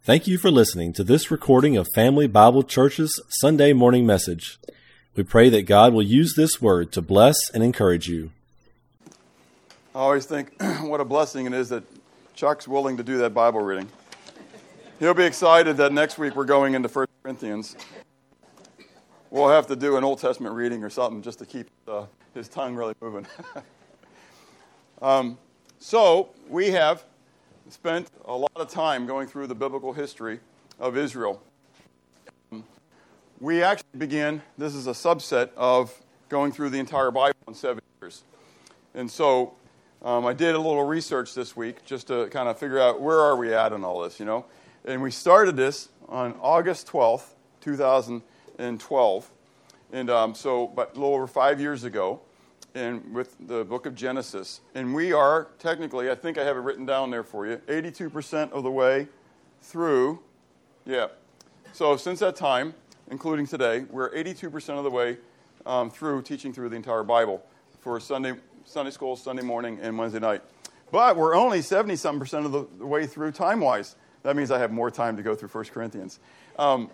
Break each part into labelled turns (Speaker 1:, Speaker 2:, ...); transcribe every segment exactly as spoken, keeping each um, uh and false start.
Speaker 1: Thank you for listening to this recording of Family Bible Church's Sunday morning message. We pray that God will use this word to bless and encourage you.
Speaker 2: I always think what a blessing it is that Chuck's willing to do that Bible reading. He'll be excited that next week we're going into First Corinthians. We'll have to do an Old Testament reading or something just to keep uh, his tongue really moving. um, so we have spent a lot of time going through the biblical history of Israel. Um, we actually begin, this is a subset of going through the entire Bible in seven years. And so um, I did a little research this week just to kind of figure out where are we at in all this, you know. And we started this on August twelfth, two thousand twelve. And um, so but a little over five years ago. And with the book of Genesis. And we are, technically, I think I have it written down there for you, eighty-two percent of the way through, yeah. So since that time, including today, we're eighty-two percent of the way um, through teaching through the entire Bible for Sunday Sunday school, Sunday morning, and Wednesday night. But we're only seventy-some percent of the, the way through time-wise. That means I have more time to go through First Corinthians. Um,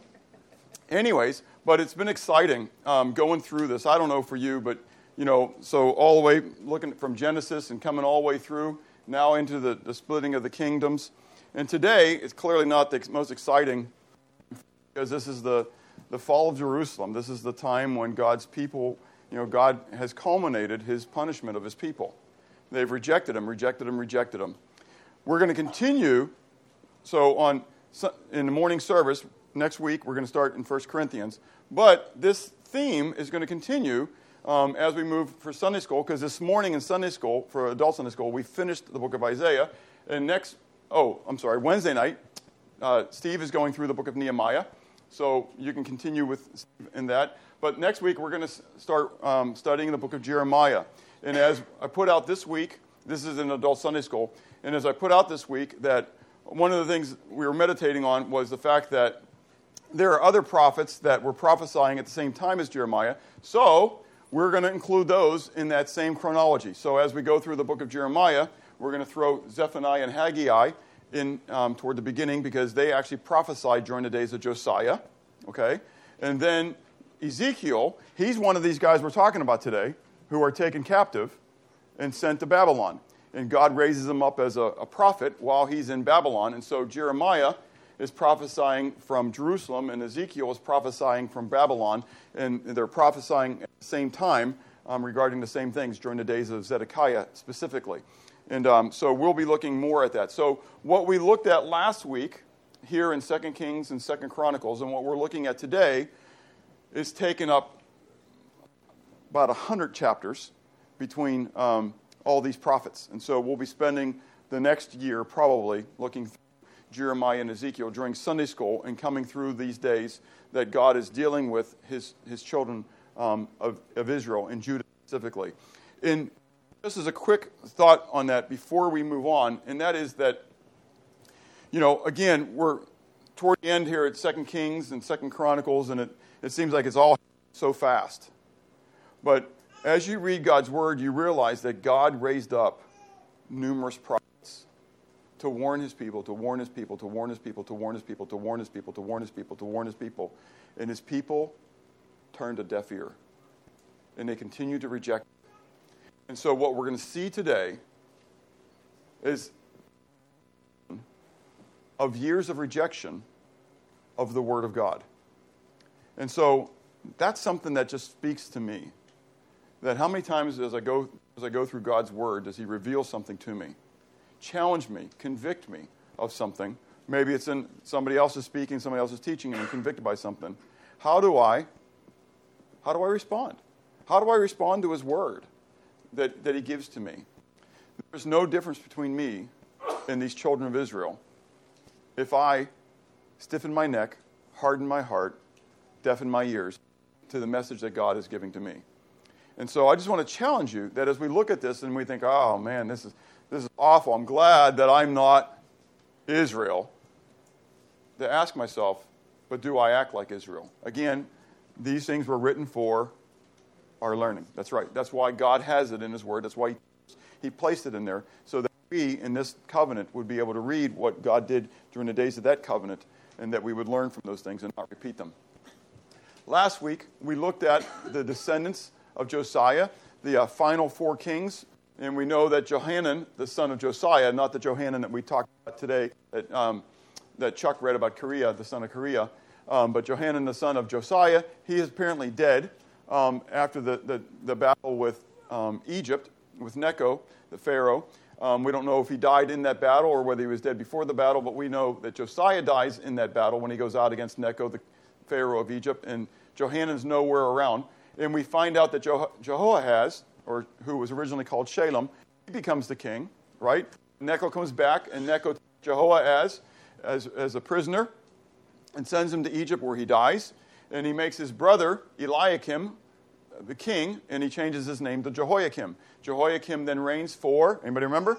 Speaker 2: anyways, but it's been exciting um, going through this. I don't know for you, but You know, so all the way, looking from Genesis and coming all the way through, now into the, the splitting of the kingdoms. And today, it's clearly not the most exciting, because this is the, the fall of Jerusalem. This is the time when God's people, you know, God has culminated his punishment of his people. They've rejected him, rejected him, rejected him. We're going to continue, so on in the morning service, next week, we're going to start in First Corinthians. But this theme is going to continue Um, as we move for Sunday school, because this morning in Sunday school, for adult Sunday school, we finished the book of Isaiah. And next, oh, I'm sorry, Wednesday night, uh, Steve is going through the book of Nehemiah. So you can continue with Steve in that. But next week, we're going to start um, studying the book of Jeremiah. And as I put out this week, this is in adult Sunday school, and as I put out this week, that one of the things we were meditating on was the fact that there are other prophets that were prophesying at the same time as Jeremiah. So we're going to include those in that same chronology. So as we go through the book of Jeremiah, we're going to throw Zephaniah and Haggai in um, toward the beginning, because they actually prophesied during the days of Josiah. Okay? And then Ezekiel, he's one of these guys we're talking about today, who are taken captive and sent to Babylon. And God raises him up as a, a prophet while he's in Babylon. And so Jeremiah is prophesying from Jerusalem, and Ezekiel is prophesying from Babylon, and they're prophesying at the same time um, regarding the same things during the days of Zedekiah specifically. And um, so we'll be looking more at that. So what we looked at last week here in Second Kings and Second Chronicles, and what we're looking at today, is taken up about one hundred chapters between um, all these prophets. And so we'll be spending the next year probably looking through Jeremiah and Ezekiel during Sunday school and coming through these days that God is dealing with his, his children um, of, of Israel and Judah specifically. And just as a quick thought on that before we move on, and that is that, you know, again, we're toward the end here at Second Kings and Second Chronicles, and it, it seems like it's all so fast. But as you read God's word, you realize that God raised up numerous prophets to warn his people, to warn his people, to warn his people, to warn his people, to warn his people, to warn his people, to warn his people. And his people turned a deaf ear. And they continue to reject it. And so what we're going to see today is of years of rejection of the word of God. And so that's something that just speaks to me. That how many times as I go as I go through God's word does he reveal something to me? Challenge me, convict me of something. Maybe it's in somebody else is speaking, somebody else is teaching, and I'm convicted by something. How do I, how do I respond? How do I respond to his word that, that he gives to me? There's no difference between me and these children of Israel if I stiffen my neck, harden my heart, deafen my ears to the message that God is giving to me. And so I just want to challenge you that as we look at this and we think, oh man, this is This is awful. I'm glad that I'm not Israel. To ask myself, but do I act like Israel? Again, these things were written for our learning. That's right. That's why God has it in his word. That's why he, he placed it in there, so that we in this covenant would be able to read what God did during the days of that covenant, and that we would learn from those things and not repeat them. Last week, we looked at the descendants of Josiah, the uh, final four kings, and we know that Johanan, the son of Josiah, not the Johanan that we talked about today, that, um, that Chuck read about Korea, the son of Korea, um, but Johanan, the son of Josiah, he is apparently dead um, after the, the, the battle with um, Egypt, with Necho, the Pharaoh. Um, we don't know if he died in that battle or whether he was dead before the battle, but we know that Josiah dies in that battle when he goes out against Necho, the Pharaoh of Egypt, and Johanan's nowhere around. And we find out that Jeho- Jehoahaz, or who was originally called Shalem, he becomes the king, right? Necho comes back, and Necho takes Jehoahaz as, as a prisoner and sends him to Egypt where he dies. And he makes his brother, Eliakim, the king, and he changes his name to Jehoiakim. Jehoiakim then reigns for, anybody remember?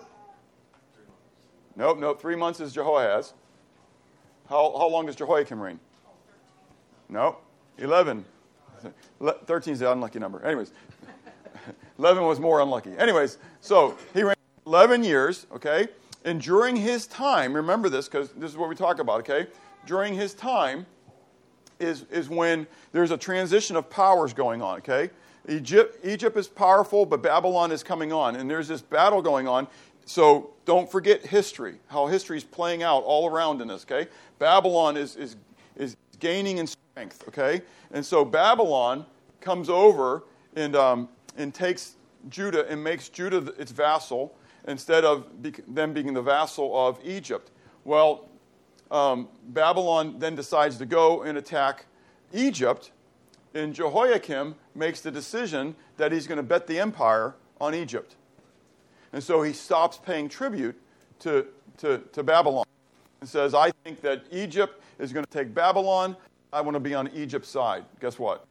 Speaker 2: Nope, nope, three months is Jehoahaz. How, how long does Jehoiakim reign? Nope, eleven. thirteen is the unlucky number. Anyways, eleven was more unlucky. Anyways, so he reigned eleven years, okay? And during his time, remember this because this is what we talk about, okay? During his time is, is when there's a transition of powers going on, okay? Egypt, Egypt is powerful, but Babylon is coming on. And there's this battle going on. So don't forget history, how history is playing out all around in this, okay? Babylon is, is, is gaining in strength, okay? And so Babylon comes over and, um, and takes Judah and makes Judah its vassal instead of be- them being the vassal of Egypt. Well, um, Babylon then decides to go and attack Egypt, and Jehoiakim makes the decision that he's going to bet the empire on Egypt. And so he stops paying tribute to, to, to Babylon and says, I think that Egypt is going to take Babylon. I want to be on Egypt's side. Guess what?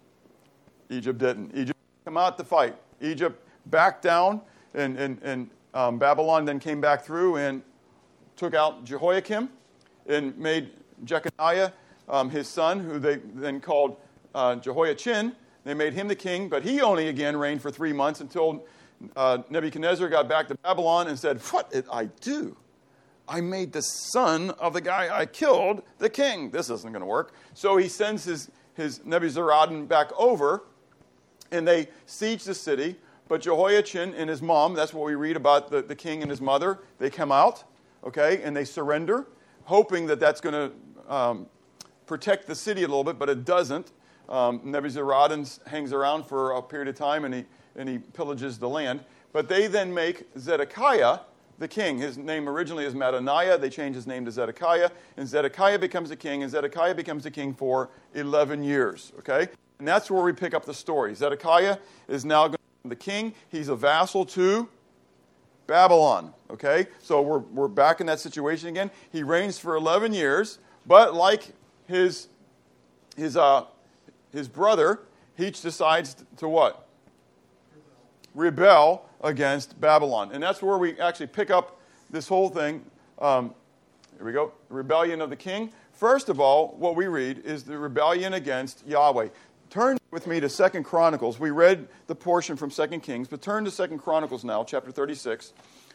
Speaker 2: Egypt didn't. Egypt came out to fight. Egypt backed down, and, and, and um, Babylon then came back through and took out Jehoiakim and made Jeconiah um, his son, who they then called uh, Jehoiachin. They made him the king, but he only again reigned for three months until uh, Nebuchadnezzar got back to Babylon and said, what did I do? I made the son of the guy I killed the king. This isn't going to work. So he sends his, his Nebuzaradan back over, and they siege the city. But Jehoiachin and his mom, that's what we read about the, the king and his mother, they come out, okay, and they surrender, hoping that that's going to um, protect the city a little bit, but it doesn't. Um, Nebuzaradan hangs around for a period of time, and he, and he pillages the land. But they then make Zedekiah the king. His name originally is Mattaniah. They change his name to Zedekiah, and Zedekiah becomes the king, and Zedekiah becomes the king for eleven years, okay? And that's where we pick up the story. Zedekiah is now going to be the king. He's a vassal to Babylon, okay? So we're, we're back in that situation again. He reigns for eleven years, but like his, his, uh, his brother, he decides to what? Rebel against Babylon. And that's where we actually pick up this whole thing. Um, here we go. Rebellion of the king. First of all, what we read is the rebellion against Yahweh. Turn with me to Second Chronicles. We read the portion from Second Kings, but turn to Second Chronicles now, chapter thirty-six.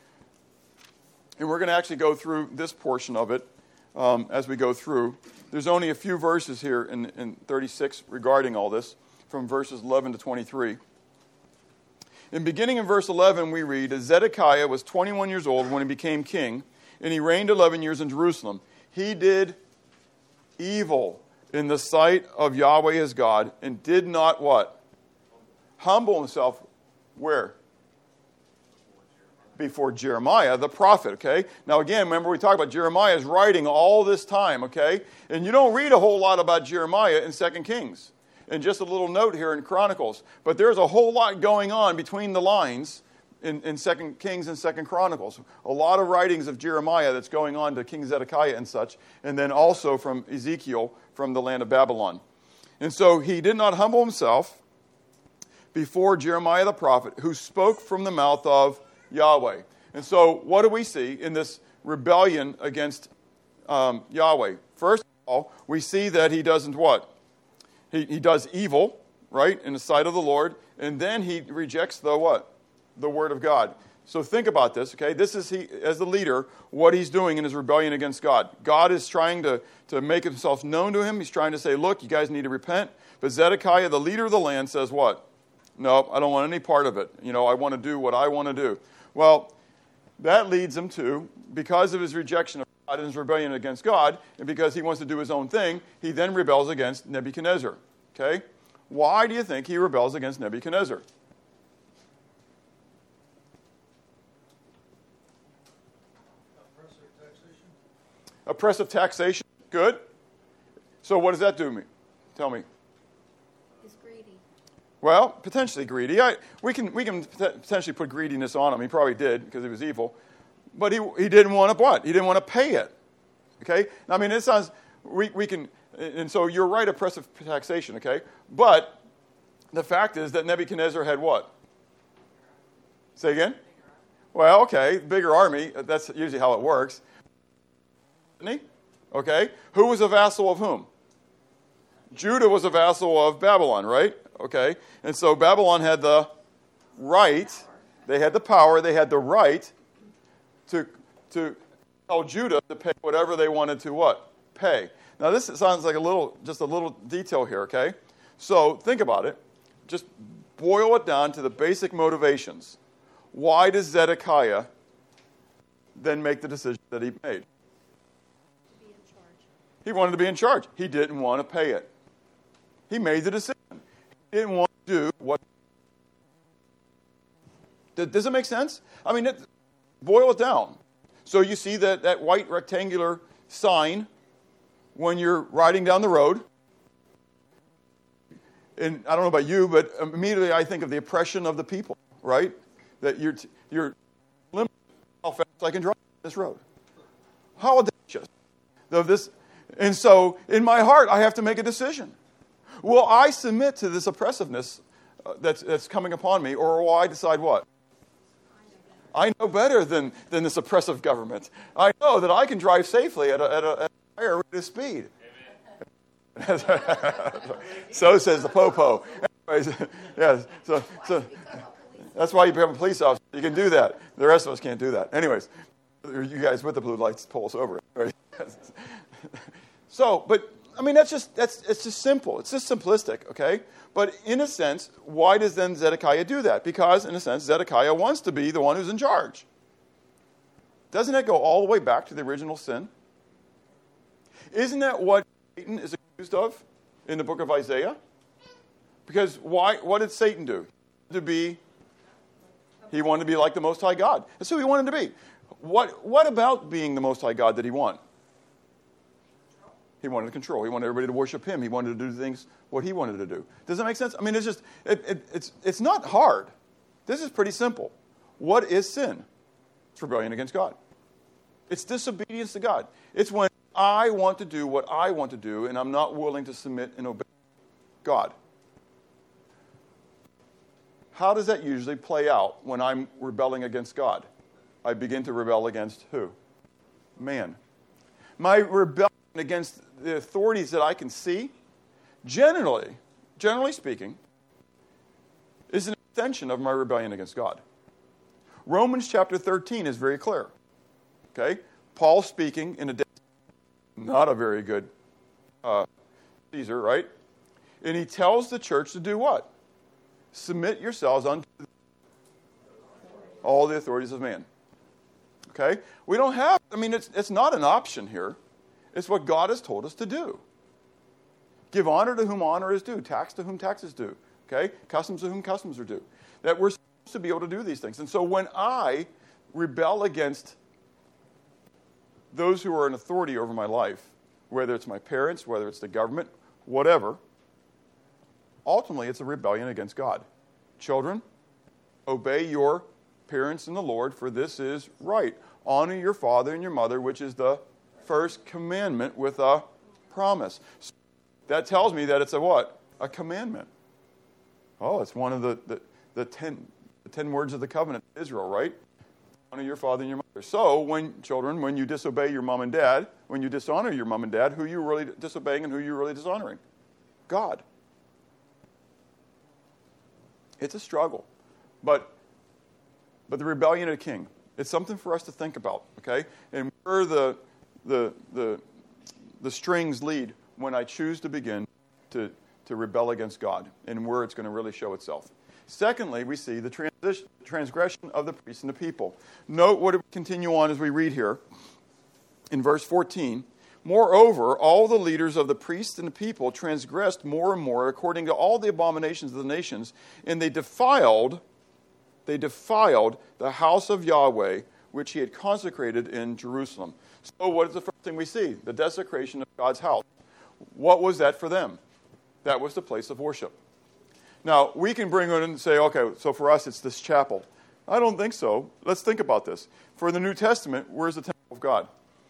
Speaker 2: And we're going to actually go through this portion of it um, as we go through. There's only a few verses here in, in thirty-six regarding all this, from verses eleven to twenty-three. And beginning in verse eleven, we read, as Zedekiah was twenty-one years old when he became king, and he reigned eleven years in Jerusalem. He did evil in the sight of Yahweh his God, and did not what? Humble himself. Where? Before Jeremiah, the prophet, okay? Now again, remember we talked about Jeremiah's writing all this time, okay? And you don't read a whole lot about Jeremiah in Second Kings. And just a little note here in Chronicles. But there's a whole lot going on between the lines in, in Second Kings and Second Chronicles. A lot of writings of Jeremiah that's going on to King Zedekiah and such. And then also from Ezekiel from the land of Babylon. And so he did not humble himself before Jeremiah the prophet, who spoke from the mouth of Yahweh. And so what do we see in this rebellion against um, Yahweh? First of all, we see that he doesn't what? He, he does evil, right, in the sight of the Lord, and then he rejects the what? The word of God. So think about this, okay? This is, he, as the leader, what he's doing in his rebellion against God. God is trying to, to make himself known to him. He's trying to say, look, you guys need to repent. But Zedekiah, the leader of the land, says what? No, I don't want any part of it. You know, I want to do what I want to do. Well, that leads him to, because of his rejection of God and his rebellion against God, and because he wants to do his own thing, he then rebels against Nebuchadnezzar, okay? Why do you think he rebels against Nebuchadnezzar? Oppressive taxation, good. So what does that do me? Tell me.
Speaker 3: He's greedy.
Speaker 2: Well, potentially greedy. I, we can we can potentially put greediness on him. He probably did because he was evil, but he he didn't want to what? He didn't want to pay it. Okay. Now, I mean, it sounds we we can, and so you're right, oppressive taxation. Okay, but the fact is that Nebuchadnezzar had what? Say again. Well, okay, bigger army. That's usually how it works. He? Okay. Who was a vassal of whom? Judah was a vassal of Babylon, right? Okay. And so Babylon had the right, they had the power, they had the right to, to tell Judah to pay whatever they wanted to what? Pay. Now this sounds like a little, just a little detail here, okay? So think about it. Just boil it down to the basic motivations. Why does Zedekiah then make the decision that he made? He wanted to be in charge. He didn't want to pay it. He made the decision. He didn't want to do what. Does it make sense? I mean, it, boil it down. So you see that, that white rectangular sign when you're riding down the road. And I don't know about you, but immediately I think of the oppression of the people, right? That you're, you're limited how fast I can drive this road. How audacious. Of this. And so, in my heart, I have to make a decision. Will I submit to this oppressiveness uh, that's, that's coming upon me, or will I decide what? I know better than, than this oppressive government. I know that I can drive safely at a, at a, at a higher rate of speed. So says the popo. Anyways, yeah, so, so that's why you become a police officer. You can do that. The rest of us can't do that. Anyways, you guys with the blue lights pull us over. Right? So, but I mean, that's just that's it's just simple. It's just simplistic, okay? But in a sense, why does then Zedekiah do that? Because in a sense, Zedekiah wants to be the one who's in charge. Doesn't that go all the way back to the original sin? Isn't that what Satan is accused of in the book of Isaiah? Because why? What did Satan do? To be, he wanted to be like the Most High God. That's who he wanted to be. What What about being the Most High God did he want? He wanted to control. He wanted everybody to worship him. He wanted to do things what he wanted to do. Does that make sense? I mean, it's just, it, it, it's, it's not hard. This is pretty simple. What is sin? It's rebellion against God. It's disobedience to God. It's when I want to do what I want to do and I'm not willing to submit and obey God. How does that usually play out when I'm rebelling against God? I begin to rebel against who? Man. My rebellion against the authorities that I can see, generally, generally speaking, is an extension of my rebellion against God. Romans chapter thirteen is very clear. Okay? Paul speaking in a day, not a very good uh, Caesar, right? And he tells the church to do what? Submit yourselves unto all the authorities of man. Okay? We don't have, I mean, it's it's not an option here. It's what God has told us to do. Give honor to whom honor is due. Tax to whom tax is due. Okay? Customs to whom customs are due. That we're supposed to be able to do these things. And so when I rebel against those who are in authority over my life, whether it's my parents, whether it's the government, whatever, ultimately it's a rebellion against God. Children, obey your parents in the Lord, for this is right. Honor your father and your mother, which is the first commandment with a promise. So that tells me that it's a what? A commandment. Oh, it's one of the, the, the, ten, the ten words of the covenant of Israel, right? Honor your father and your mother. So, when children, when you disobey your mom and dad, when you dishonor your mom and dad, who are you really disobeying and who are you really dishonoring? God. It's a struggle. But but the rebellion of the king. It's something for us to think about, okay? And where the the the the strings lead when I choose to begin to, to rebel against God, and where it's going to really show itself. Secondly, we see the transition, transgression of the priests and the people. Note what it would continue on as we read here in verse fourteen. Moreover, all the leaders of the priests and the people transgressed more and more according to all the abominations of the nations, and they defiled, they defiled the house of Yahweh, which he had consecrated in Jerusalem. So what is the first thing we see? The desecration of God's house. What was that for them? That was the place of worship. Now, we can bring it in and say, okay, so for us it's this chapel. I don't think so. Let's think about this. For the New Testament, where's the temple of God?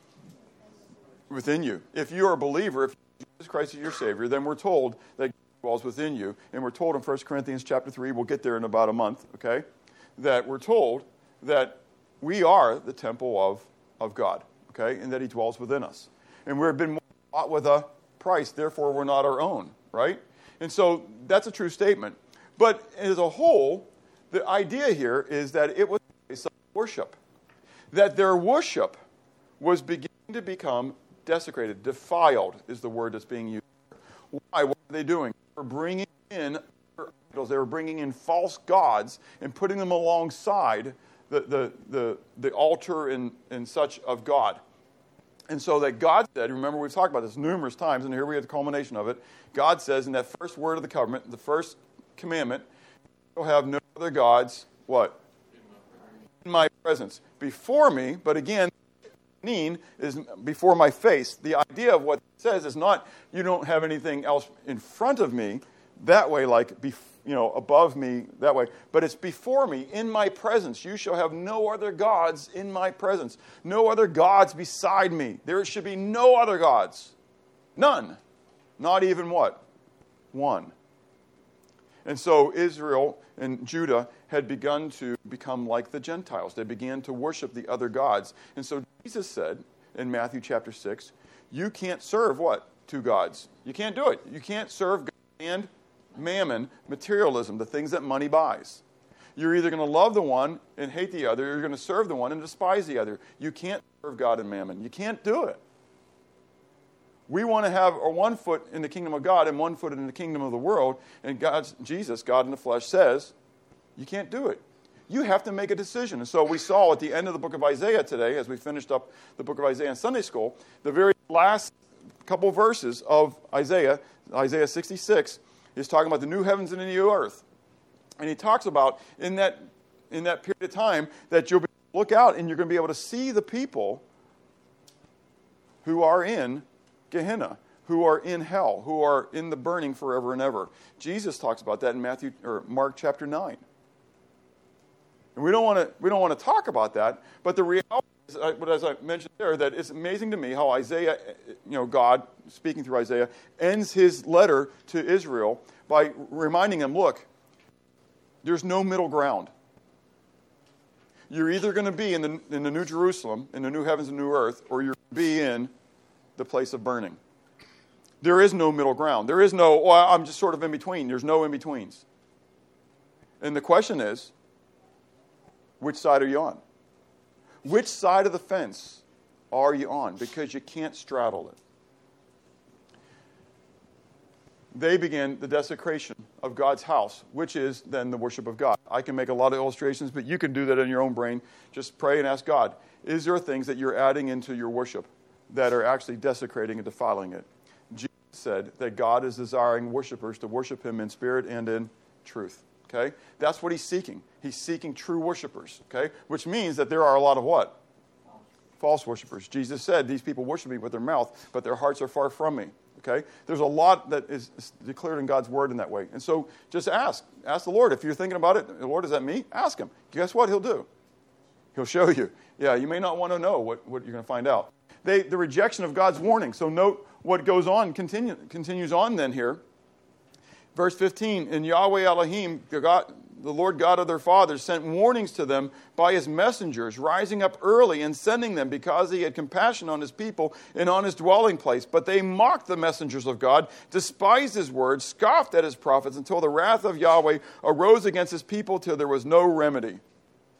Speaker 2: Within you. If you are a believer, if Jesus Christ is your Savior, then we're told that God dwells within you. And we're told in First Corinthians chapter three, we'll get there in about a month, okay, that we're told that we are the temple of, of God, okay, and that he dwells within us. And we've been bought with a price, therefore we're not our own, right? And so that's a true statement. But as a whole, the idea here is that it was a place of worship. That their worship was beginning to become desecrated. Defiled is the word that's being used. Why? What were they doing? They were bringing in idols. They were bringing in false gods and putting them alongside the, the, the, the altar and, and such of God. And so that God said, remember we've talked about this numerous times, and here we have the culmination of it. God says in that first word of the covenant, the first commandment, you'll have no other gods, what? In my presence. Before me, but again, is before my face. The idea of what it says is not you don't have anything else in front of me that way, like bef- you know above me that way, but it's before me, in my presence. You shall have no other gods in my presence, no other gods beside me. There should be no other gods, none, not even what? One. And so Israel and Judah had begun to become like the Gentiles. They began to worship the other gods. And so Jesus said in Matthew chapter six, you can't serve what? Two gods. You can't do it. You can't serve God and mammon, materialism, the things that money buys. You're either going to love the one and hate the other, or you're going to serve the one and despise the other. You can't serve God and mammon. You can't do it. We want to have one foot in the kingdom of God and one foot in the kingdom of the world. And God's, Jesus, God in the flesh, says, you can't do it. You have to make a decision. And so we saw at the end of the book of Isaiah today, as we finished up the book of Isaiah in Sunday school, the very last couple of verses of Isaiah, Isaiah sixty-six, is talking about the new heavens and the new earth. And he talks about in that, in that period of time that you'll be, look out and you're going to be able to see the people who are in Gehenna, who are in hell, who are in the burning forever and ever. Jesus talks about that in Matthew or Mark chapter nine. And we don't want to we don't want to talk about that, but the reality is, but as I mentioned there, that it's amazing to me how Isaiah, you know, God speaking through Isaiah, ends his letter to Israel by reminding them, look, there's no middle ground. You're either going to be in the in the New Jerusalem, in the new heavens and new earth, or you're going to be in the place of burning. There is no middle ground. There is no, well, I'm just sort of in between. There's no in-betweens. And the question is, which side are you on? Which side of the fence are you on? Because you can't straddle it. They began the desecration of God's house, which is then the worship of God. I can make a lot of illustrations, but you can do that in your own brain. Just pray and ask God, is there things that you're adding into your worship that are actually desecrating and defiling it? Jesus said that God is desiring worshipers to worship him in spirit and in truth. Okay? That's what he's seeking. He's seeking true worshipers. Okay? Which means that there are a lot of what? False worshipers. Jesus said, these people worship me with their mouth, but their hearts are far from me. Okay? There's a lot that is declared in God's word in that way. And so just ask. Ask the Lord. If you're thinking about it, Lord, is that me? Ask him. Guess what he'll do? He'll show you. Yeah, you may not want to know what, what you're going to find out. They, the rejection of God's warning. So note what goes on, continue, continues on then here. Verse fifteen, and Yahweh Elohim, the, God, the Lord God of their fathers, sent warnings to them by his messengers, rising up early and sending them because he had compassion on his people and on his dwelling place. But they mocked the messengers of God, despised his words, scoffed at his prophets, until the wrath of Yahweh arose against his people till there was no remedy.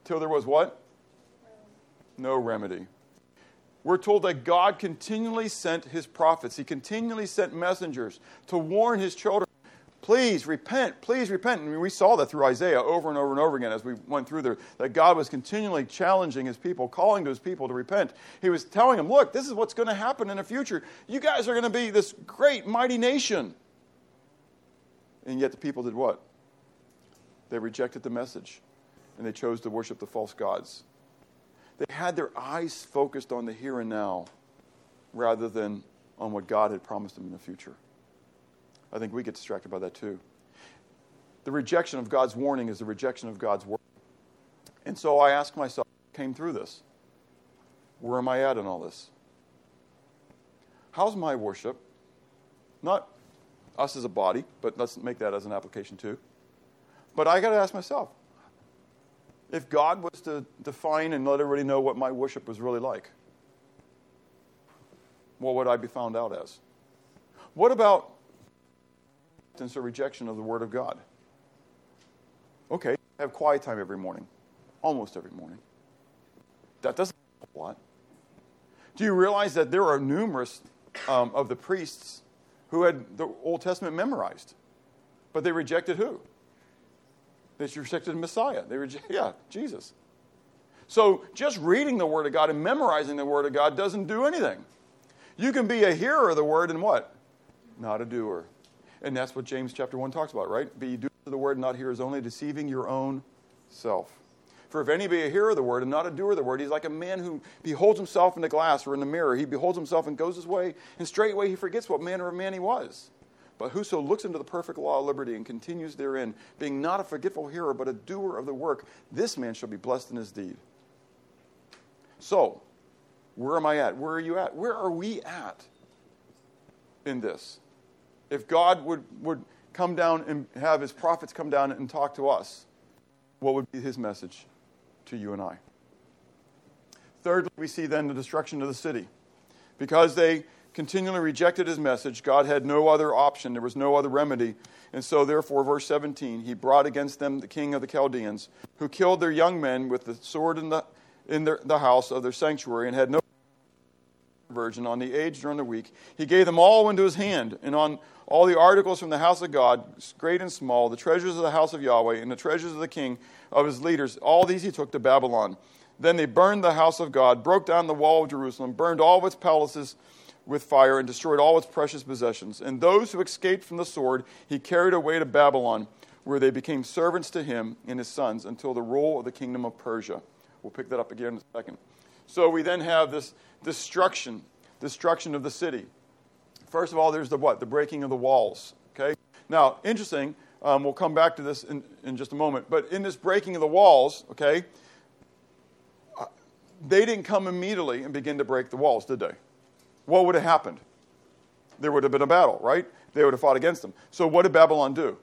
Speaker 2: till there was what? No remedy. We're told that God continually sent his prophets. He continually sent messengers to warn his children. Please repent, please repent. I mean, we saw that through Isaiah over and over and over again as we went through there, that God was continually challenging his people, calling to his people to repent. He was telling them, look, this is what's going to happen in the future. You guys are going to be this great, mighty nation. And yet the people did what? They rejected the message, and they chose to worship the false gods. They had their eyes focused on the here and now rather than on what God had promised them in the future. I think we get distracted by that too. The rejection of God's warning is the rejection of God's word. And so I asked myself, came through this, where am I at in all this? How's my worship? Not us as a body, but let's make that as an application too. But I got to ask myself, if God was to define and let everybody know what my worship was really like, what would I be found out as? What about a rejection of the Word of God? Okay, I have quiet time every morning, almost every morning. That doesn't help a lot. Do you realize that there are numerous um, of the priests who had the Old Testament memorized, but they rejected who? They rejected the Messiah. They rejected, yeah, Jesus. So just reading the Word of God and memorizing the Word of God doesn't do anything. You can be a hearer of the Word and what? Not a doer. And that's what James chapter one talks about, right? Be doers of the word, not hearers only, deceiving your own self. For if any be a hearer of the word and not a doer of the word, he's like a man who beholds himself in the glass or in the mirror. He beholds himself and goes his way, and straightway he forgets what manner of man he was. But whoso looks into the perfect law of liberty and continues therein, being not a forgetful hearer, but a doer of the work, this man shall be blessed in his deed. So, where am I at? Where are you at? Where are we at in this? If God would, would come down and have his prophets come down and talk to us, what would be his message to you and I? Thirdly, we see then the destruction of the city. Because they continually rejected his message, God had no other option. There was no other remedy. And so therefore, verse seventeen, he brought against them the king of the Chaldeans, who killed their young men with the sword in the, in their, the house of their sanctuary, and had no virgin on the age during the week. He gave them all into his hand, and on all the articles from the house of God, great and small, the treasures of the house of Yahweh, and the treasures of the king of his leaders, all these he took to Babylon. Then they burned the house of God, broke down the wall of Jerusalem, burned all of its palaces with fire, and destroyed all its precious possessions. And those who escaped from the sword he carried away to Babylon, where they became servants to him and his sons until the rule of the kingdom of Persia. We'll pick that up again in a second. So we then have this destruction, destruction of the city. First of all, there's the what? The breaking of the walls. Okay. Now, interesting. Um, we'll come back to this in, in just a moment. But in this breaking of the walls, okay, uh, they didn't come immediately and begin to break the walls, did they? What would have happened? There would have been a battle, right? They would have fought against them. So what did Babylon do?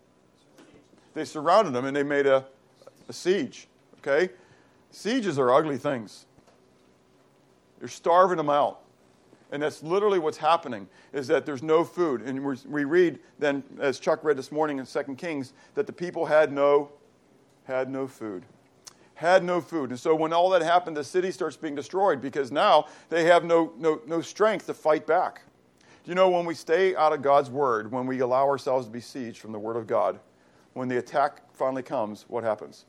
Speaker 2: They surrounded them and they made a, a siege. Okay, sieges are ugly things. You're starving them out. And that's literally what's happening, is that there's no food. And we we read then, as Chuck read this morning in Second Kings, that the people had no, had no food. Had no food. And so when all that happened, the city starts being destroyed because now they have no, no, no strength to fight back. You know, when we stay out of God's word, when we allow ourselves to be sieged from the word of God, when the attack finally comes, what happens?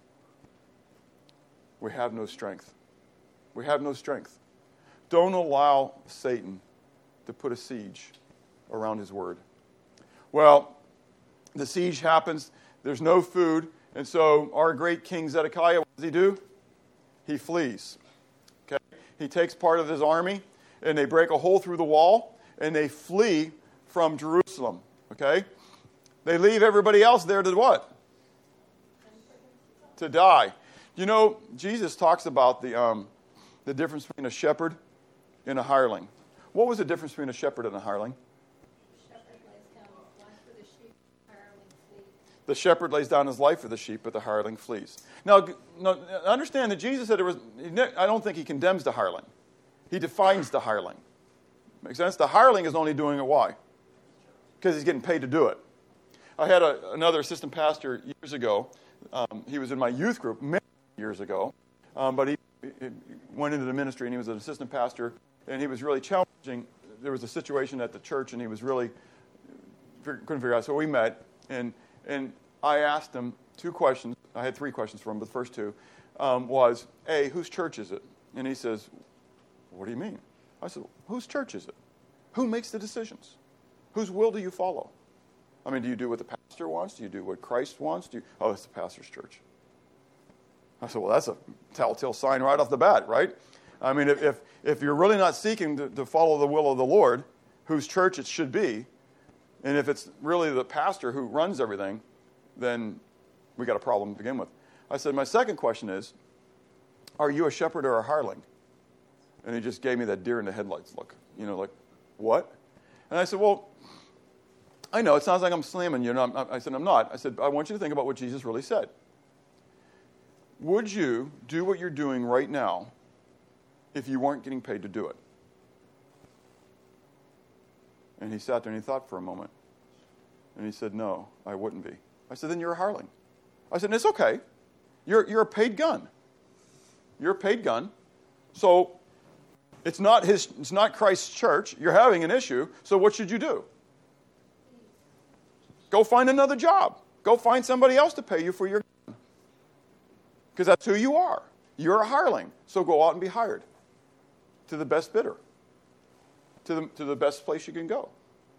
Speaker 2: We have no strength. We have no strength. Don't allow Satan to put a siege around his word. Well, the siege happens. There's no food. And so our great King Zedekiah, what does he do? He flees. Okay? He takes part of his army, and they break a hole through the wall, and they flee from Jerusalem. Okay? They leave everybody else there to what? To die. You know, Jesus talks about the um, the difference between a shepherd and a hireling. What was the difference between a shepherd and a hireling? The shepherd lays down his life for the sheep, but the hireling flees. Now, now understand that Jesus said there was, I don't think he condemns the hireling. He defines the hireling. Makes sense? The hireling is only doing it why? Because he's getting paid to do it. I had a, another assistant pastor years ago. Um, he was in my youth group. Many years ago, um, but he, he went into the ministry, and he was an assistant pastor, and he was really challenging. There was a situation at the church, and he was really couldn't figure out. So we met, and and I asked him two questions. I had three questions for him, but the first two um, was, A, whose church is it? And he says, what do you mean? I said, whose church is it? Who makes the decisions? Whose will do you follow? I mean, do you do what the pastor wants? Do you do what Christ wants? Do you, oh, it's the pastor's church. I said, well, that's a telltale sign right off the bat, right? I mean, if if, if you're really not seeking to, to follow the will of the Lord, whose church it should be, and if it's really the pastor who runs everything, then we got a problem to begin with. I said, my second question is, are you a shepherd or a hireling? And he just gave me that deer in the headlights look. You know, like, what? And I said, well, I know, it sounds like I'm slamming you. And I said, I'm not. I said, I want you to think about what Jesus really said. Would you do what you're doing right now if you weren't getting paid to do it? And he sat there and he thought for a moment. And he said, no, I wouldn't be. I said, then you're a hireling. I said, it's okay. You're, you're a paid gun. You're a paid gun. So it's not his, it's not Christ's church. You're having an issue. So what should you do? Go find another job. Go find somebody else to pay you for your gun. Because that's who you are. You're a hireling. So go out and be hired to the best bidder. To the, to the best place you can go.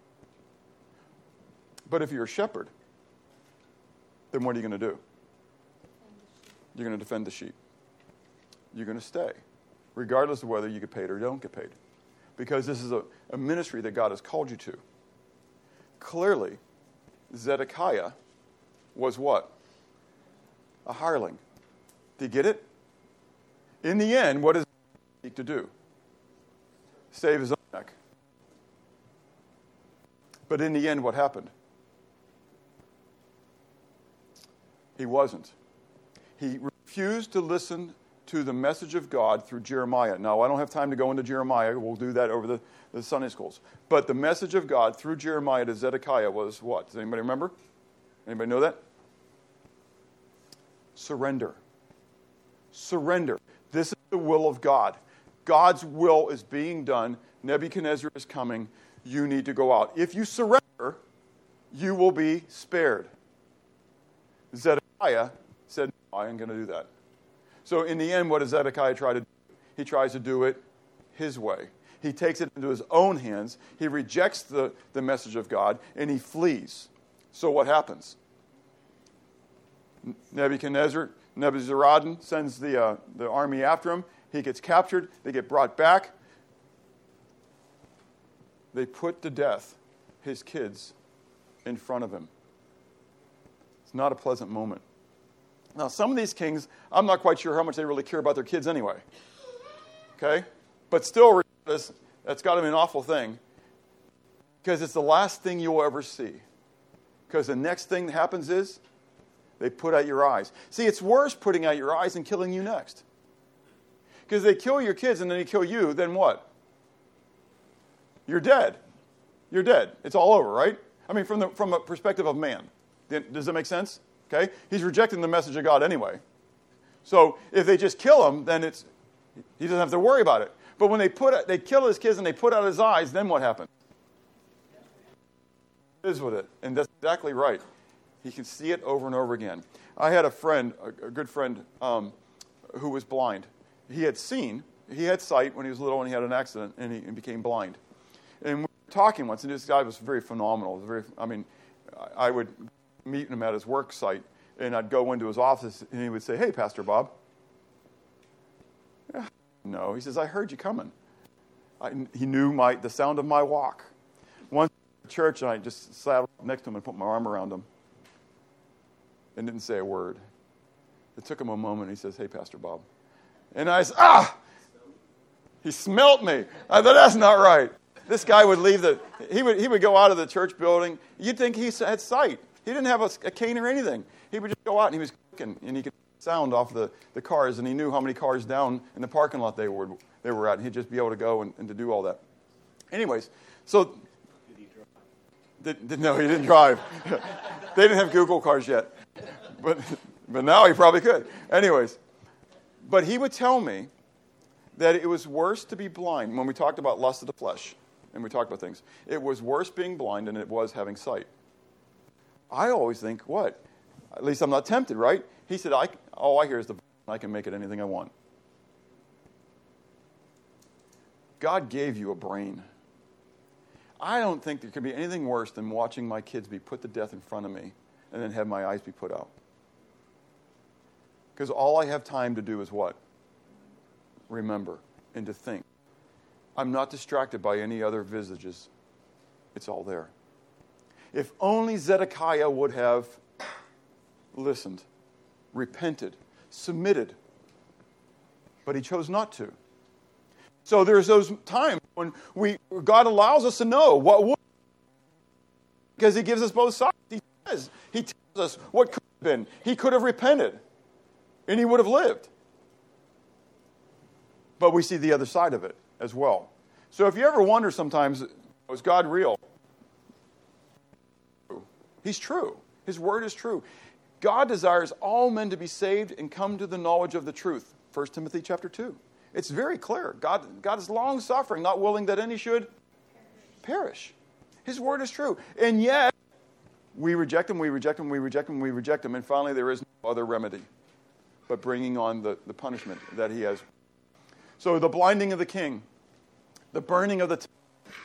Speaker 2: But if you're a shepherd, then what are you going to do? You're going to defend the sheep. You're going to stay, regardless of whether you get paid or don't get paid. Because this is a, a ministry that God has called you to. Clearly, Zedekiah was what? A hireling. Do you get it? In the end, what does he seek to do? Save his own neck. But in the end, what happened? He wasn't. He refused to listen to the message of God through Jeremiah. Now, I don't have time to go into Jeremiah. We'll do that over the, the Sunday schools. But the message of God through Jeremiah to Zedekiah was what? Does anybody remember? Anybody know that? Surrender. Surrender. This is the will of God. God's will is being done. Nebuchadnezzar is coming. You need to go out. If you surrender, you will be spared. Zedekiah said, no, I ain't going to do that. So in the end, what does Zedekiah try to do? He tries to do it his way. He takes it into his own hands. He rejects the, the message of God, and he flees. So what happens? Nebuchadnezzar, Nebuzaradan sends the, uh, the army after him. He gets captured. They get brought back. They put to death his kids in front of him. It's not a pleasant moment. Now, some of these kings, I'm not quite sure how much they really care about their kids anyway. Okay? But still, that's got to be an awful thing. Because it's the last thing you'll ever see. Because the next thing that happens is they put out your eyes. See, it's worse putting out your eyes than killing you next. Because they kill your kids and then they kill you, then what? You're dead. You're dead. It's all over, right? I mean, from the from a perspective of man. Does that make sense? Okay? He's rejecting the message of God anyway. So if they just kill him, then it's he doesn't have to worry about it. But when they put they kill his kids and they put out his eyes, then what happens? It is with it. And that's exactly right. He can see it over and over again. I had a friend, a, a good friend, um, who was blind. He had seen, he had sight when he was little and he had an accident and he and became blind. And we were talking once, and this guy was very phenomenal. Was very, I mean, I would meet him at his work site, and I'd go into his office, and he would say, "Hey, Pastor Bob." Yeah, no, he says, "I heard you coming." I, he knew my the sound of my walk. Once at church, I just sat next to him and put my arm around him, and didn't say a word. It took him a moment. He says, "Hey, Pastor Bob," and I said, "Ah!" He smelt me. I thought, that's not right. This guy would leave the, he would he would go out of the church building. You'd think he had sight. He didn't have a, a cane or anything. He would just go out and he was cooking, and he could sound off the, the cars, and he knew how many cars down in the parking lot they were they were at, and he'd just be able to go and, and to do all that. Anyways, so, did he drive? Did, did, no, he didn't drive. They didn't have Google cars yet, but but now he probably could. Anyways, But he would tell me that it was worse to be blind. When we talked about lust of the flesh, and we talked about things, it was worse being blind than it was having sight. I always think, what? At least I'm not tempted, right? He said, I, all I hear is the I can make it anything I want. God gave you a brain. I don't think there could be anything worse than watching my kids be put to death in front of me and then have my eyes be put out. Because all I have time to do is what? Remember and to think. I'm not distracted by any other visages. It's all there. If only Zedekiah would have listened, repented, submitted. But he chose not to. So there's those times when we God allows us to know what would, because he gives us both sides. He says, he tells us what could have been. He could have repented, and he would have lived. But we see the other side of it as well. So if you ever wonder sometimes, is God real? He's true. His word is true. God desires all men to be saved and come to the knowledge of the truth. First Timothy chapter two. It's very clear. God, God is long-suffering, not willing that any should perish. His word is true. And yet, we reject him, we reject him, we reject him, we reject him, and finally there is no other remedy but bringing on the, the punishment that he has. So the blinding of the king, the burning of the temple.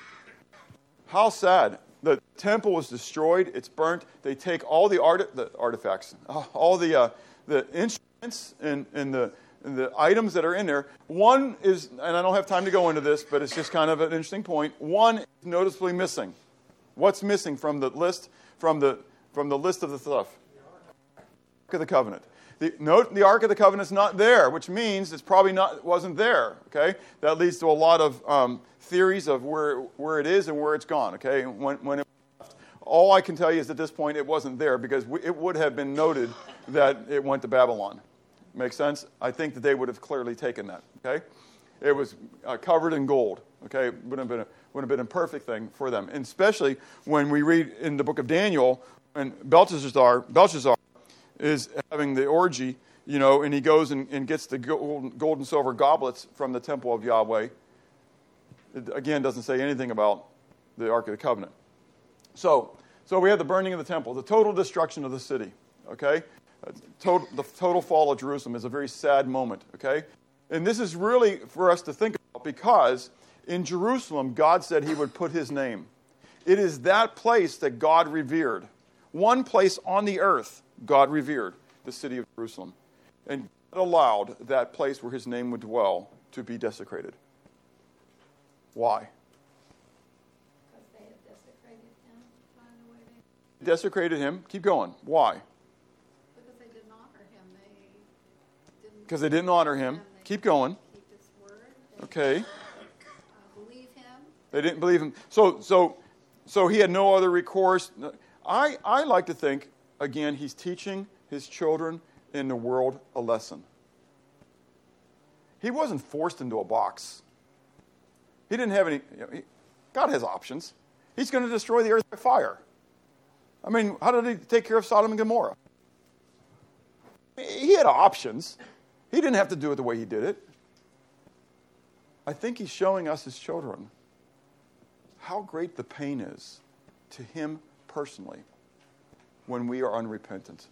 Speaker 2: How sad. The temple was destroyed. It's burnt. They take all the, art, the artifacts, all the uh, the instruments and, and the and the items that are in there. One is, and I don't have time to go into this, but it's just kind of an interesting point. One is noticeably missing. What's missing from the list? From the from the list of the stuff? Ark of the Covenant. The, note the Ark of the Covenant is not there, which means it's probably not wasn't there. Okay, that leads to a lot of um, theories of where where it is and where it's gone. Okay, when when it left. All I can tell you is at this point it wasn't there because we, it would have been noted that it went to Babylon. Make sense? I think that they would have clearly taken that. Okay, it was uh, covered in gold. Okay, it would have been a, would have been a perfect thing for them, and especially when we read in the book of Daniel when Belshazzar Belshazzar is having the orgy, you know, and he goes and, and gets the gold, gold and silver goblets from the temple of Yahweh. It, again, doesn't say anything about the Ark of the Covenant. So, so we have the burning of the temple, the total destruction of the city. Okay, uh, total, the total fall of Jerusalem is a very sad moment. Okay, and this is really for us to think about because in Jerusalem, God said He would put His name. It is that place that God revered. One place on the earth God revered, the city of Jerusalem. And God allowed that place where His name would dwell to be desecrated. Why?
Speaker 3: Because they had desecrated him by the way they...
Speaker 2: Desecrated Him? Keep going. Why?
Speaker 3: Because they didn't honor him. They didn't...
Speaker 2: Because they didn't honor Him. Keep going.
Speaker 3: Keep His word. They
Speaker 2: Okay.
Speaker 3: didn't, uh, believe him.
Speaker 2: They didn't believe Him. So, so, so He had no other recourse. I, I like to think, again, He's teaching His children in the world a lesson. He wasn't forced into a box. He didn't have any... You know, he, God has options. He's going to destroy the earth by fire. I mean, how did He take care of Sodom and Gomorrah? He had options. He didn't have to do it the way He did it. I think He's showing us, His children, how great the pain is to Him personally when we are unrepentant.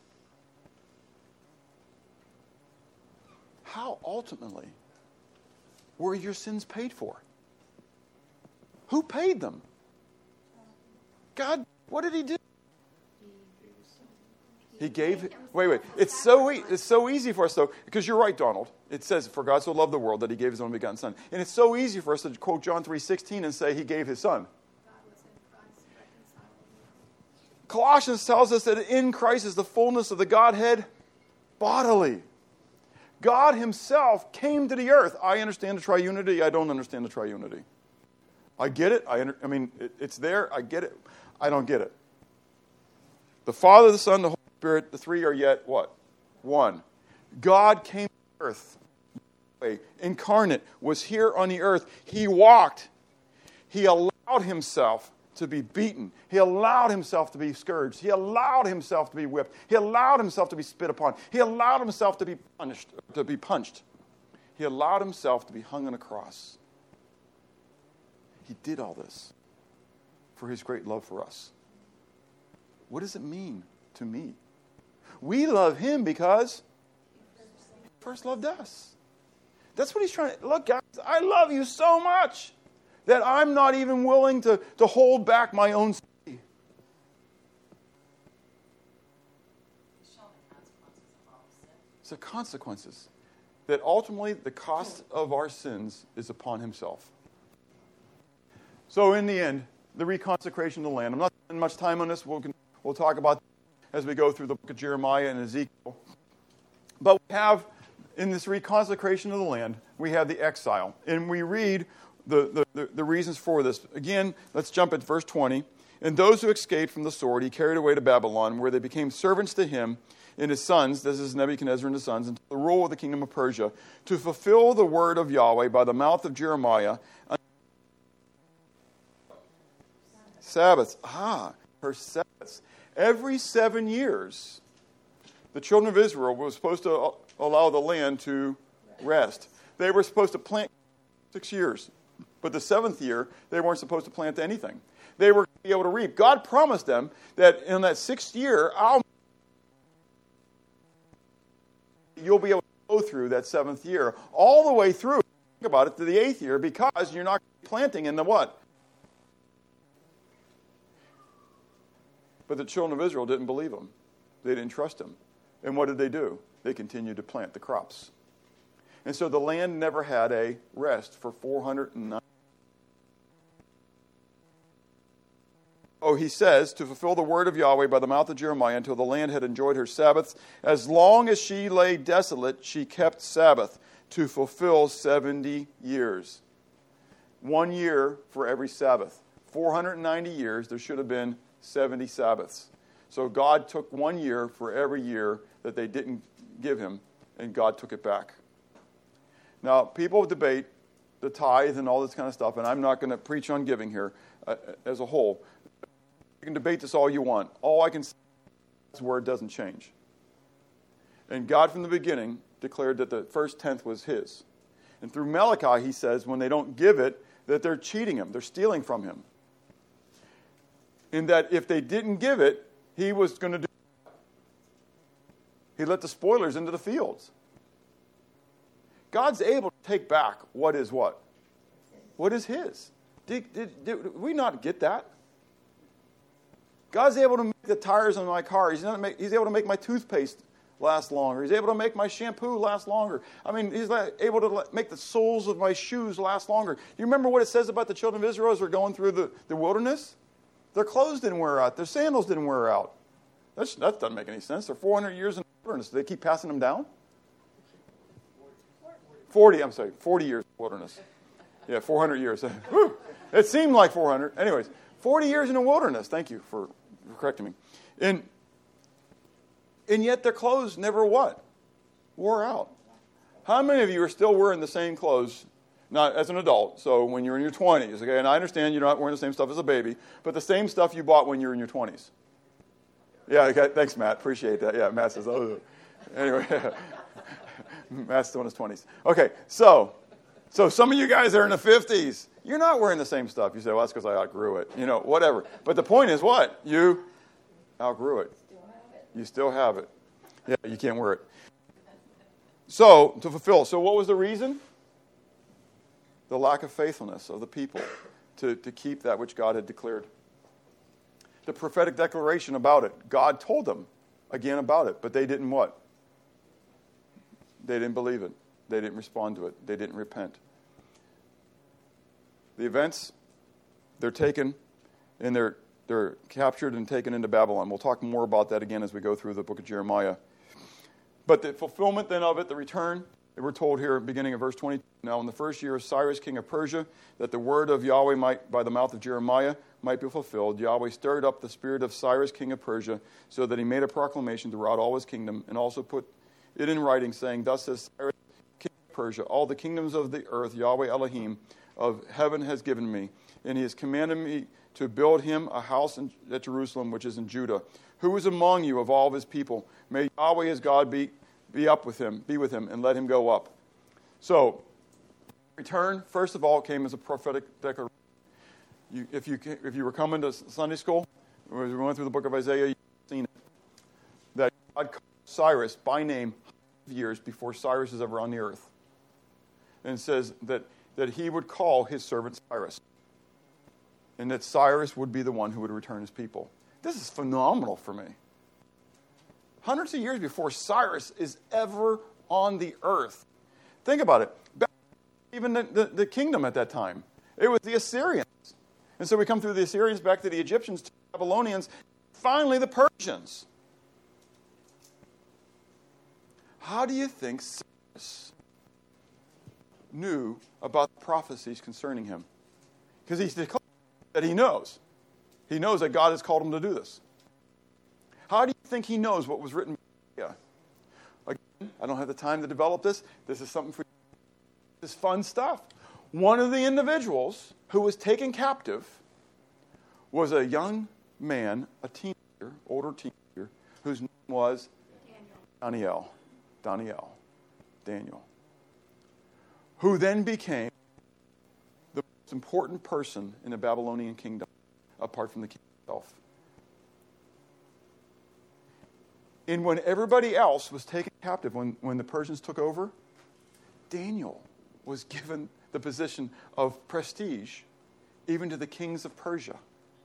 Speaker 2: How ultimately were your sins paid for? Who paid them? God, what did He do? He gave. Wait, wait. It's so e- it's so easy for us though, because you're right, Donald. It says, "For God so loved the world that He gave His only begotten Son," and it's so easy for us to quote John three sixteen and say He gave His Son.
Speaker 3: God was in Christ reconciling.
Speaker 2: Colossians tells us that in Christ is the fullness of the Godhead bodily. God Himself came to the earth. I understand the triunity. I don't understand the triunity. I get it. I, under, I mean, it, it's there. I get it. I don't get it. The Father, the Son, the Holy Spirit, the three are yet what? One. God came to earth. Incarnate, was here on the earth. He walked. He allowed Himself to be beaten. He allowed Himself to be scourged. He allowed Himself to be whipped. He allowed Himself to be spit upon. He allowed Himself to be punished, to be punched. He allowed himself to be hung on a cross. He did all this for his great love for us. What does it mean to me? We love him because he first loved us. That's what he's trying to... Look, guys, I love you so much that I'm not even willing to, to hold back my own sin. It's the consequences. That ultimately the cost of our sins is upon himself. So in the end, the reconsecration of the land. I'm not spending much time on this. We'll, we'll talk about that as we go through the book of Jeremiah and Ezekiel. But we have, in this reconsecration of the land, we have the exile. And we read the, the, the reasons for this. Again, let's jump at verse twenty. And those who escaped from the sword he carried away to Babylon, where they became servants to him and his sons, this is Nebuchadnezzar and his sons, until the rule of the kingdom of Persia, to fulfill the word of Yahweh by the mouth of Jeremiah. Sabbaths. Ah, her Sabbaths. Every seven years, the children of Israel were supposed to allow the land to rest. They were supposed to plant six years. But the seventh year, they weren't supposed to plant anything. They were going to be able to reap. God promised them that in that sixth year, I'll you'll be able to go through that seventh year, all the way through, think about it, to the eighth year, because you're not planting in the what? But the children of Israel didn't believe him. They didn't trust him. And what did they do? They continued to plant the crops. And so the land never had a rest for four hundred nine. Oh, he says, to fulfill the word of Yahweh by the mouth of Jeremiah until the land had enjoyed her Sabbaths. As long as she lay desolate, she kept Sabbath to fulfill seventy years. One year for every Sabbath. four hundred ninety years, there should have been seventy Sabbaths. So God took one year for every year that they didn't give him, and God took it back. Now, people debate the tithe and all this kind of stuff, and I'm not going to preach on giving here uh, as a whole. You can debate this all you want. All I can say is His word doesn't change. And God from the beginning declared that the first tenth was his. And through Malachi, he says when they don't give it, that they're cheating him. They're stealing from him. In that if they didn't give it, he was going to do it. He let the spoilers into the fields. God's able to take back what is what? What is his? Did, did, did we not get that? God's able to make the tires on my car. He's, not make, he's able to make my toothpaste last longer. He's able to make my shampoo last longer. I mean, he's able to make the soles of my shoes last longer. You remember what it says about the children of Israel as they're going through the, the wilderness? Their clothes didn't wear out. Their sandals didn't wear out. That's, that doesn't make any sense. They're four hundred years in the wilderness. Do they keep passing them down? forty, I'm sorry, forty years in the wilderness. Yeah, four hundred years. It seemed like four hundred. Anyways, forty years in the wilderness. Thank you for correcting me. And, and yet their clothes never what? Wore out. How many of you are still wearing the same clothes, not as an adult, so when you're in your twenties, okay? And I understand you're not wearing the same stuff as a baby, but the same stuff you bought when you were in your twenties. Yeah, okay, thanks, Matt. Appreciate that. Yeah, Matt says, oh. Anyway, Matt's still in his twenties. Okay, so, so some of you guys are in the fifties. You're not wearing the same stuff. You say, well, that's because I outgrew it. You know, whatever. But the point is what? You outgrew it.
Speaker 3: Still have it.
Speaker 2: You still have it. Yeah, you can't wear it. So, to fulfill. So what was the reason? The lack of faithfulness of the people to, to keep that which God had declared. The prophetic declaration about it. God told them again about it, but they didn't what? They didn't believe it. They didn't respond to it. They didn't repent. The events, they're taken and they're they're captured and taken into Babylon. We'll talk more about that again as we go through the book of Jeremiah. But the fulfillment then of it, the return, we're told here beginning of verse twenty. Now in the first year of Cyrus, king of Persia, that the word of Yahweh might, by the mouth of Jeremiah, might be fulfilled, Yahweh stirred up the spirit of Cyrus, king of Persia, so that he made a proclamation throughout all his kingdom, and also put it in writing, saying, thus says Cyrus, king of Persia, all the kingdoms of the earth, Yahweh Elohim, of heaven has given me, and he has commanded me to build him a house in, at Jerusalem, which is in Judah. Who is among you of all of his people? May Yahweh his God be, be up with him, be with him, and let him go up. So, return, first of all, came as a prophetic declaration. You, if, you, if you were coming to Sunday school, as we went through the book of Isaiah, you've seen it. That God called Cyrus by name years before Cyrus is ever on the earth. And it says that, that he would call his servant Cyrus. And that Cyrus would be the one who would return his people. This is phenomenal for me. Hundreds of years before Cyrus is ever on the earth. Think about it. Even the, the, the kingdom at that time. It was the Assyrians. And so we come through the Assyrians back to the Egyptians, to the Babylonians, finally the Persians. How do you think Cyrus knew about the prophecies concerning him? Because he's declared that he knows. He knows that God has called him to do this. How do you think he knows what was written? Yeah. Again, I don't have the time to develop this. This is something for you. This is fun stuff. One of the individuals who was taken captive was a young man, a teenager, older teenager, whose name was Daniel. Daniel. Daniel. Who then became the most important person in the Babylonian kingdom, apart from the king himself. And when everybody else was taken captive, when, when the Persians took over, Daniel was given the position of prestige, even to the kings of Persia.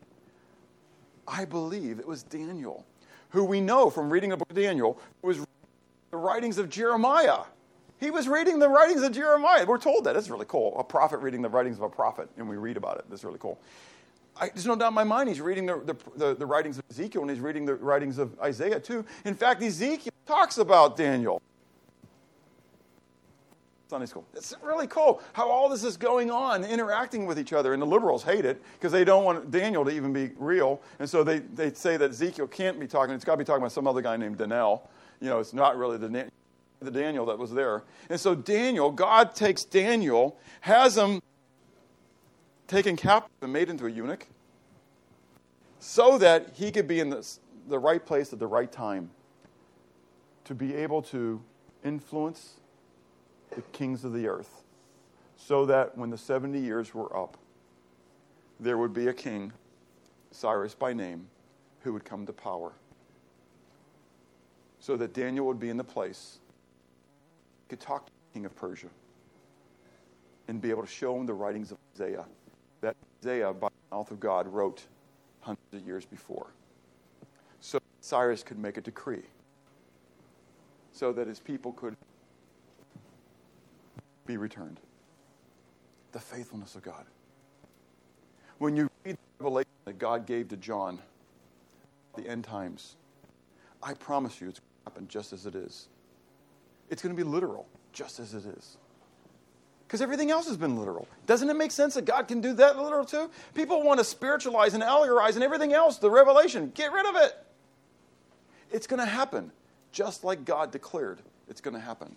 Speaker 2: I believe it was Daniel, who we know from reading the book of Daniel, was reading the writings of Jeremiah. He was reading the writings of Jeremiah. We're told that. That's really cool. A prophet reading the writings of a prophet, and we read about it. That's really cool. I, there's no doubt in my mind he's reading the, the, the, the writings of Ezekiel, and he's reading the writings of Isaiah too. In fact, Ezekiel talks about Daniel. Sunday school. It's really cool how all this is going on, interacting with each other. And the liberals hate it because they don't want Daniel to even be real. And so they, they say that Ezekiel can't be talking. It's got to be talking about some other guy named Daniel. You know, it's not really the, the Daniel that was there. And so Daniel, God takes Daniel, has him taken captive and made into a eunuch so that he could be in this, the right place at the right time to be able to influence the kings of the earth, so that when the seventy years were up, there would be a king, Cyrus by name, who would come to power. So that Daniel would be in the place, he could talk to the king of Persia, and be able to show him the writings of Isaiah, that Isaiah, by the mouth of God, wrote hundreds of years before. So Cyrus could make a decree, so that his people could be returned. The faithfulness of God. When you read the revelation that God gave to John, the end times, I promise you it's going to happen just as it is. It's going to be literal, just as it is. Because everything else has been literal. Doesn't it make sense that God can do that literal too? People want to spiritualize and allegorize and everything else, the revelation. Get rid of it. It's going to happen, just like God declared it's going to happen.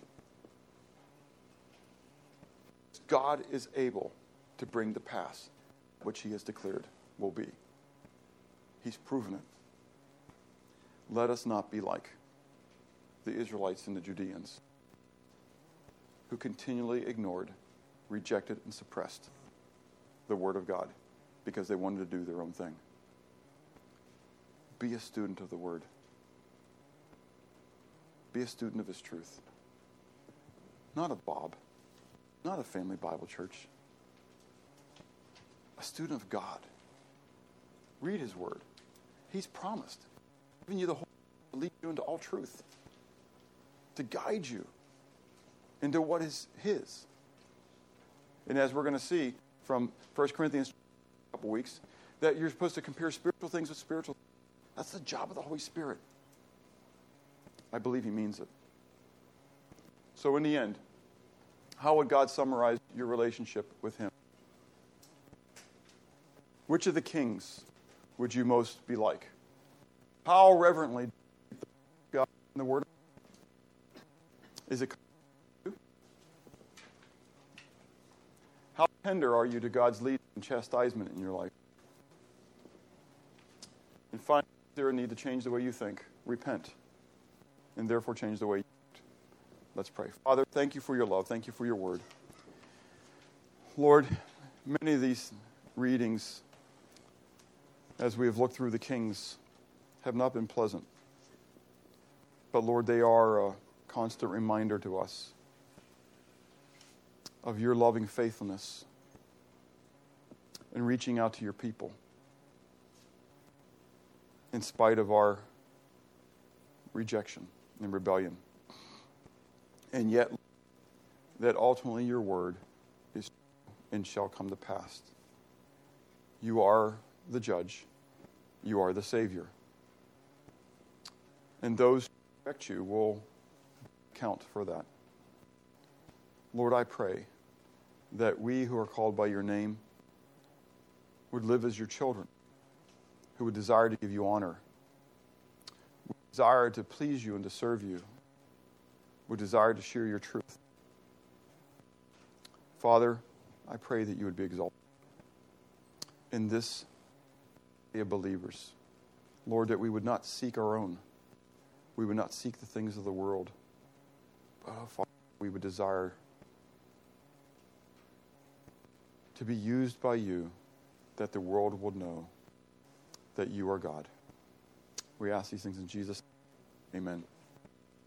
Speaker 2: God is able to bring to pass which he has declared will be. He's proven it. Let us not be like the Israelites and the Judeans, who continually ignored, rejected, and suppressed the word of God because they wanted to do their own thing. Be a student of the word. Be a student of his truth. Not of Bob. Not a family Bible church. A student of God. Read his word. He's promised, giving you the whole, to lead you into all truth, to guide you into what is his. And as we're going to see from First Corinthians in a couple weeks, that you're supposed to compare spiritual things with spiritual things. That's the job of the Holy Spirit. I believe he means it. So in the end, how would God summarize your relationship with him? Which of the kings would you most be like? How reverently do you treat God in the Word? Is it how tender are you to God's leading and chastisement in your life? And finally, is there a need to change the way you think? Repent, and therefore change the way you act. Let's Let's pray. Father, thank you for your love. Thank you for your word. Lord, many of these readings, as we have looked through the Kings, have not been pleasant. But Lord, they are a constant reminder to us of your loving faithfulness in reaching out to your people in spite of our rejection and rebellion. And yet, that ultimately your word is true and shall come to pass. You are the judge. You are the Savior. And those who reject you will count for that. Lord, I pray that we who are called by your name would live as your children, who would desire to give you honor, would desire to please you and to serve you, would desire to share your truth. Father, I pray that you would be exalted in this day of believers. Lord, that we would not seek our own. We would not seek the things of the world. But, oh, Father, we would desire to be used by you, that the world will know that you are God. We ask these things in Jesus' name. Amen.